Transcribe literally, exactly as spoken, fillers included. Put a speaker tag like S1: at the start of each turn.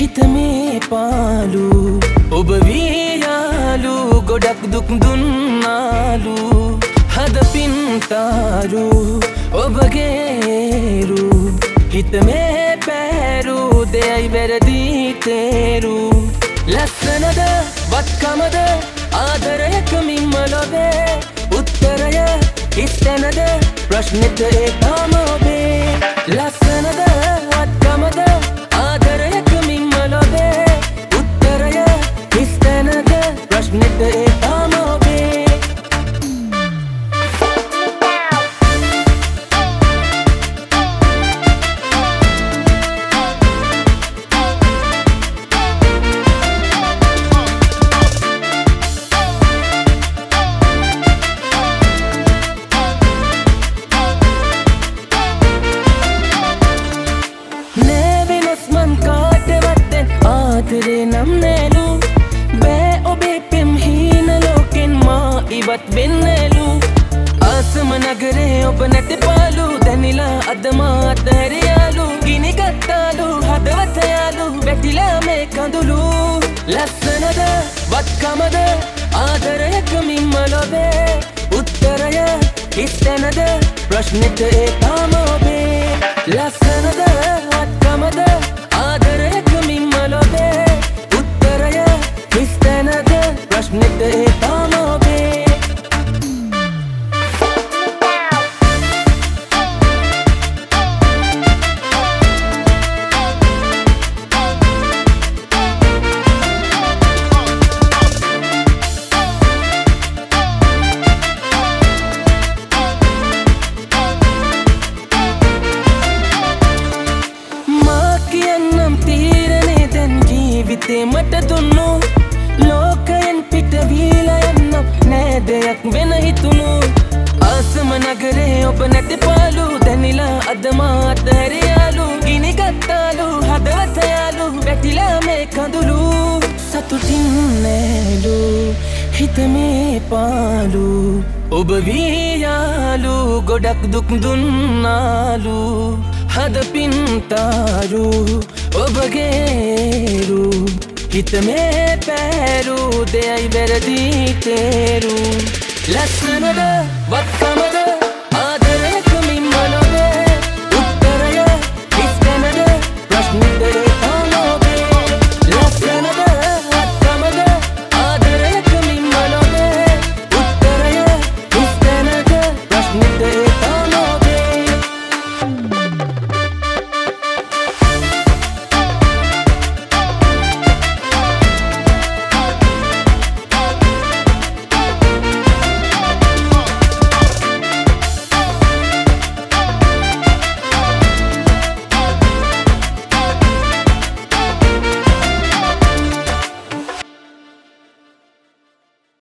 S1: හිත මේ පාලු ඔබ වියාලු ගොඩක් දුක් දුන්නාලු හද පින්තාරු ඔබගේරු හිත මේ පැරු දෙයයි වැරදි තේරු ලස්සනද වත්කමද ආදරයක මිම්ම ලොවේ උත්තරය හිස්තැනද ප්‍රශ්නෙට ඒ තාම ඔබේ ලස්සනද වත්කමද ආදරයක මිම්ම ලොවේ උත්තරය හිස්තැනද ප්‍රශ්නෙට ඒ තාම ඔබේ ආදරේ නම් නෑලු බෑ ඔබේ පෙම් හීන ලෝකෙන් මා ඉවත් වෙන්නලු ආසම නගරේ ඔබ නැති පාලු දැනිලා අද මා අතහැරියාලු ගිනි ගත්තාලු හදවත යාලු වැටිලා මේ කඳුළු ලස්සනද වත්කමද ආදරයක මිම්ම ලොවේ උත්තරය හිස්තැනද ප්‍රශ්නෙට ඒ තාම ඔබේ ලස්සනද වත්කමද ආදරයක මිම්ම ලොවේ උත්තරය හිස්තැනද ප්‍රශ්නෙට ඒ තාම ඔබේ මට දුන්නු ලෝකයෙන් පිට වීලා යන්නම් නෑ දෙයක් වෙන හිතුණු ආසම නගරේ ඔබ නැති පාලු දැනිලා අද මා අතහැරියාලු ගිනි ගත්තාලු හදවත යාලු වැටිලා මේ කඳුළු සතුටින් නෑලු හිත මේ පාලු ඔබ වියාලු ගොඩක් දුක් දුන්නාලු හද පින්තාරු ඔබගේරු හිත මේ පැරු දෙයයි වැරදි තේරු ලස්සනද වත්කමද